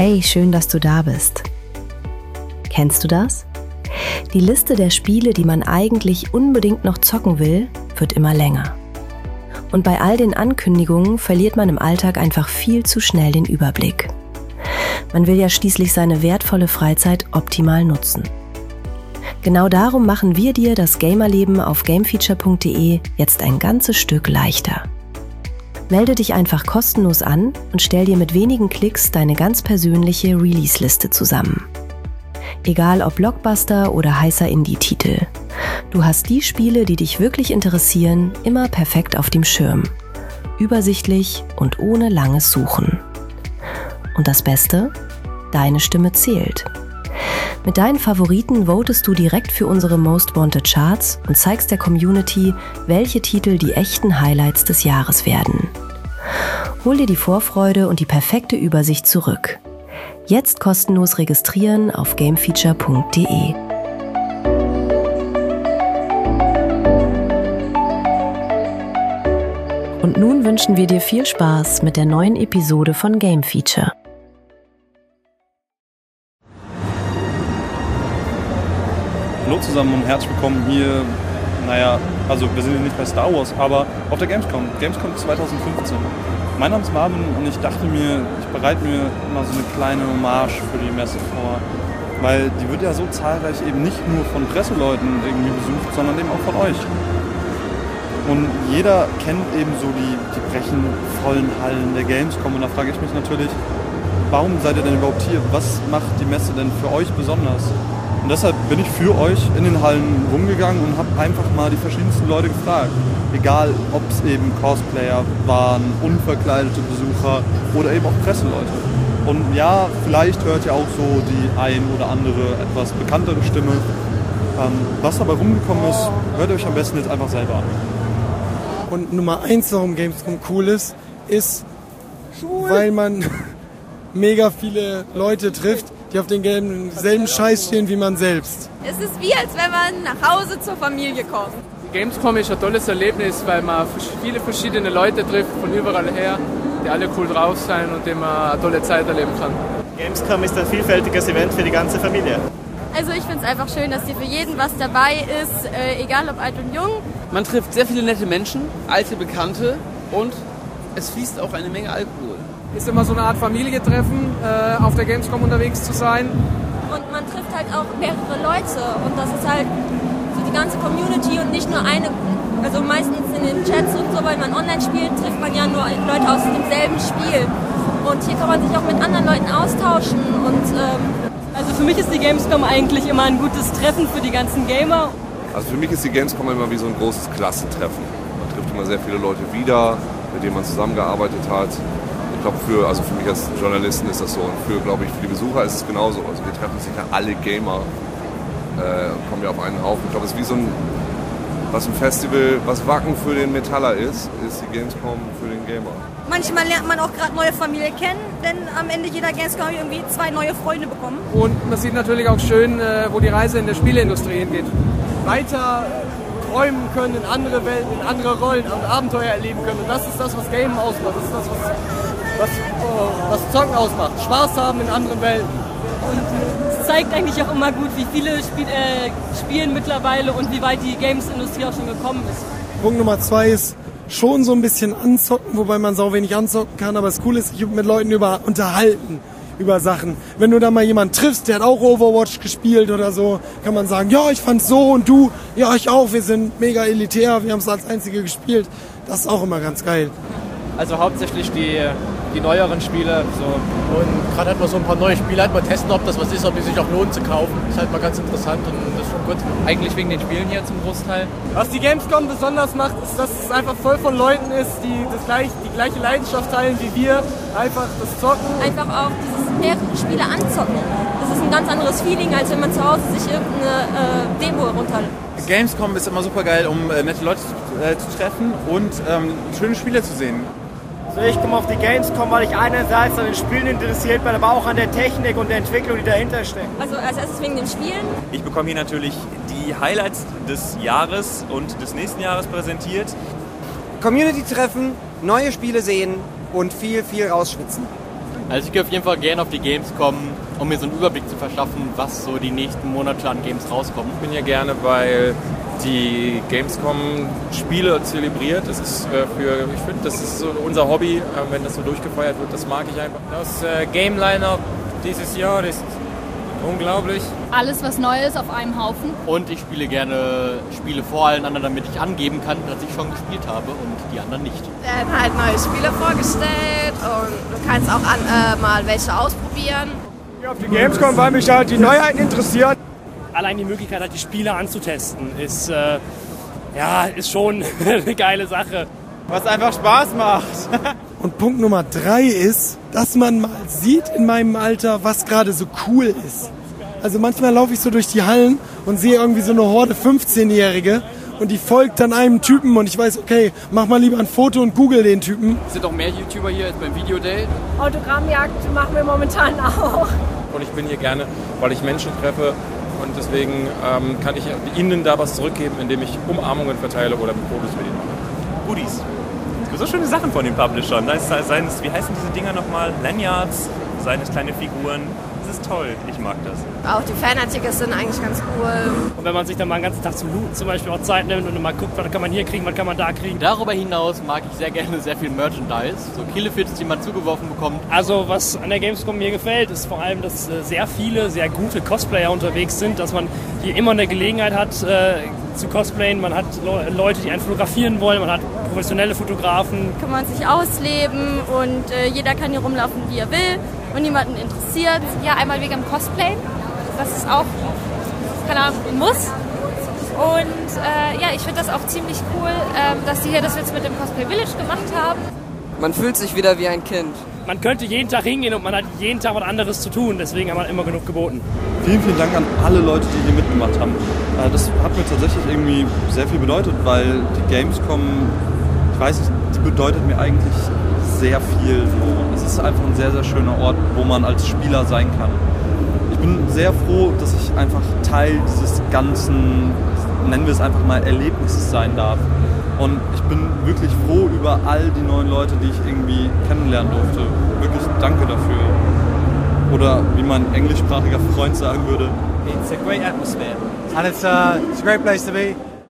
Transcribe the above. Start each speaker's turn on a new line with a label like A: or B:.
A: Hey, schön, dass du da bist. Kennst du das? Die Liste der Spiele, die man eigentlich unbedingt noch zocken will, wird immer länger. Und bei all den Ankündigungen verliert man im Alltag einfach viel zu schnell den Überblick. Man will ja schließlich seine wertvolle Freizeit optimal nutzen. Genau darum machen wir dir das Gamerleben auf gamefeature.de jetzt ein ganzes Stück leichter. Melde dich einfach kostenlos an und stell dir mit wenigen Klicks deine ganz persönliche Release-Liste zusammen. Egal ob Blockbuster oder heißer Indie-Titel. Du hast die Spiele, die dich wirklich interessieren, immer perfekt auf dem Schirm. Übersichtlich und ohne langes Suchen. Und das Beste? Deine Stimme zählt. Mit deinen Favoriten votest du direkt für unsere Most Wanted Charts und zeigst der Community, welche Titel die echten Highlights des Jahres werden. Hol dir die Vorfreude und die perfekte Übersicht zurück. Jetzt kostenlos registrieren auf gamefeature.de. Und nun wünschen wir dir viel Spaß mit der neuen Episode von Game Feature.
B: Hallo zusammen und herzlich willkommen hier, wir sind ja nicht bei Star Wars, aber auf der Gamescom 2015. Mein Name ist Marvin und ich dachte mir, ich bereite mir mal so eine kleine Hommage für die Messe vor, weil die wird ja so zahlreich eben nicht nur von Presseleuten irgendwie besucht, sondern eben auch von euch. Und jeder kennt eben so die brechend vollen Hallen der Gamescom und da frage ich mich natürlich, warum seid ihr denn überhaupt hier? Was macht die Messe denn für euch besonders? Und deshalb bin ich für euch in den Hallen rumgegangen und habe einfach mal die verschiedensten Leute gefragt. Egal, ob es eben Cosplayer waren, unverkleidete Besucher oder eben auch Presseleute. Und ja, vielleicht hört ihr auch so die ein oder andere etwas bekanntere Stimme. Was dabei rumgekommen ist, hört ihr euch am besten jetzt einfach selber an.
C: Und Nummer 1, warum Gamescom cool ist, weil man mega viele Leute trifft, die auf denselben Scheiß stehen wie man selbst.
D: Es ist wie, als wenn man nach Hause zur Familie kommt.
E: Gamescom ist ein tolles Erlebnis, weil man viele verschiedene Leute trifft, von überall her, die alle cool drauf sind und die man eine tolle Zeit erleben kann.
F: Gamescom ist ein vielfältiges Event für die ganze Familie.
D: Also ich finde es einfach schön, dass hier für jeden was dabei ist, egal ob alt und jung.
G: Man trifft sehr viele nette Menschen, alte Bekannte und es fließt auch eine Menge Alkohol.
E: Ist immer so eine Art Familientreffen, auf der Gamescom unterwegs zu sein.
D: Und man trifft halt auch mehrere Leute und das ist halt so die ganze Community und nicht nur eine. Also meistens in den Chats und so, weil man online spielt, trifft man ja nur Leute aus demselben Spiel. Und hier kann man sich auch mit anderen Leuten austauschen. Und,
H: also für mich ist die Gamescom eigentlich immer ein gutes Treffen für die ganzen Gamer.
I: Also für mich ist die Gamescom immer wie so ein großes Klassentreffen. Man trifft immer sehr viele Leute wieder, mit denen man zusammengearbeitet hat. Ich glaube, für mich als Journalisten ist das so und für die Besucher ist es genauso. Also wir treffen sich ja alle Gamer, kommen ja auf einen Haufen. Ich glaube, es ist wie so ein Festival, was Wacken für den Metaller ist die Gamescom für den Gamer.
J: Manchmal lernt man auch gerade neue Familie kennen, denn am Ende jeder Gamescom irgendwie 2 neue Freunde bekommen.
E: Und man sieht natürlich auch schön, wo die Reise in der Spieleindustrie hingeht.
C: Weiter träumen können, in andere Welten, in andere Rollen und Abenteuer erleben können. Und das ist das, was Game ausmacht. Das ist das, was Zocken ausmacht. Spaß haben in anderen Welten.
H: Und es zeigt eigentlich auch immer gut, wie viele spielen mittlerweile und wie weit die Games-Industrie auch schon gekommen ist.
C: Punkt Nummer 2 ist schon so ein bisschen anzocken, wobei man sau wenig anzocken kann. Aber das Coole ist, ich habe mit Leuten unterhalten über Sachen. Wenn du da mal jemanden triffst, der hat auch Overwatch gespielt oder so, kann man sagen, ja, ich fand's so und du, ja, ich auch, wir sind mega elitär, wir haben es als Einzige gespielt. Das ist auch immer ganz geil.
K: Also hauptsächlich die neueren Spiele. So.
L: Und gerade hat man so ein paar neue Spiele, halt mal testen, ob das was ist, ob es sich auch lohnt zu kaufen. Ist halt mal ganz interessant und das ist schon gut.
K: Eigentlich wegen den Spielen hier zum Großteil.
C: Was die Gamescom besonders macht, ist, dass es einfach voll von Leuten ist, die die gleiche Leidenschaft teilen wie wir. Einfach das Zocken.
D: Einfach auch dieses mehrere Spiele anzocken. Das ist ein ganz anderes Feeling, als wenn man zu Hause sich irgendeine Demo herunterlädt.
M: Gamescom ist immer super geil, um nette Leute zu treffen und schöne Spiele zu sehen.
F: Also ich komme auf die Gamescom, weil ich einerseits an den Spielen interessiert bin, aber auch an der Technik und der Entwicklung, die dahinter steckt.
D: Also als erstes wegen den Spielen.
N: Ich bekomme hier natürlich die Highlights des Jahres und des nächsten Jahres präsentiert.
O: Community treffen, neue Spiele sehen und viel rausschwitzen.
L: Also ich gehe auf jeden Fall gerne auf die Gamescom, um mir so einen Überblick zu verschaffen, was so die nächsten Monate an Games rauskommen.
O: Ich bin hier gerne, weil die Gamescom Spiele zelebriert. Das ist ich finde, das ist so unser Hobby, wenn das so durchgefeiert wird, das mag ich einfach.
K: Das Game Line-Up dieses Jahr ist unglaublich.
P: Alles, was neu ist, auf einem Haufen.
L: Und ich spiele gerne Spiele vor allen anderen, damit ich angeben kann, dass ich schon gespielt habe und die anderen nicht.
Q: Werden halt neue Spiele vorgestellt und du kannst auch mal welche ausprobieren.
F: Ja, auf die Gamescom, weil mich halt die Neuheiten interessieren.
R: Allein die Möglichkeit, halt die Spiele anzutesten, ist schon eine geile Sache.
M: Was einfach Spaß macht.
C: Und Punkt Nummer 3 ist, dass man mal sieht in meinem Alter, was gerade so cool ist. Also manchmal laufe ich so durch die Hallen und sehe irgendwie so eine Horde 15-Jährige und die folgt dann einem Typen und ich weiß, okay, mach mal lieber ein Foto und google den Typen.
E: Es sind auch mehr YouTuber hier als beim Videodate.
J: Autogrammjagd machen wir momentan auch.
O: Und ich bin hier gerne, weil ich Menschen treffe und deswegen kann ich ihnen da was zurückgeben, indem ich Umarmungen verteile oder Fotos mit ihnen mache.
N: Goodies. Es gibt so schöne Sachen von den Publishern. Wie heißen diese Dinger nochmal? Lanyards, seine kleine Figuren. Das ist toll, ich mag das.
Q: Auch die Fanartikel sind eigentlich ganz cool.
R: Und wenn man sich dann mal einen ganzen Tag zum Looten zum Beispiel auch Zeit nimmt und mal guckt, was kann man hier kriegen, was kann man da kriegen.
L: Darüber hinaus mag ich sehr gerne sehr viel Merchandise, so Killefits, die man zugeworfen bekommt.
R: Also was an der Gamescom mir gefällt, ist vor allem, dass sehr viele, sehr gute Cosplayer unterwegs sind, dass man hier immer eine Gelegenheit hat zu cosplayen. Man hat Leute, die einen fotografieren wollen, man hat professionelle Fotografen.
D: Kann man sich ausleben und jeder kann hier rumlaufen, wie er will und niemanden interessiert.
P: Ja, einmal wegen dem Cosplay. Das ist auch, keine Ahnung, ein Muss. Und ich finde das auch ziemlich cool, dass die hier das jetzt mit dem Cosplay Village gemacht haben.
S: Man fühlt sich wieder wie ein Kind.
R: Man könnte jeden Tag hingehen und man hat jeden Tag was anderes zu tun, deswegen haben wir immer genug geboten.
B: Vielen, vielen Dank an alle Leute, die hier mitgemacht haben. Das hat mir tatsächlich irgendwie sehr viel bedeutet, weil die Gamescom, ich weiß nicht, die bedeutet mir eigentlich sehr viel. Es ist einfach ein sehr, sehr schöner Ort, wo man als Spieler sein kann. Ich bin sehr froh, dass ich einfach Teil dieses ganzen, nennen wir es einfach mal, Erlebnisses sein darf. Und ich bin wirklich froh über all die neuen Leute, die ich irgendwie kennenlernen durfte. Wirklich danke dafür. Oder wie mein englischsprachiger Freund sagen würde,
F: It's a great atmosphere and it's a great place to be.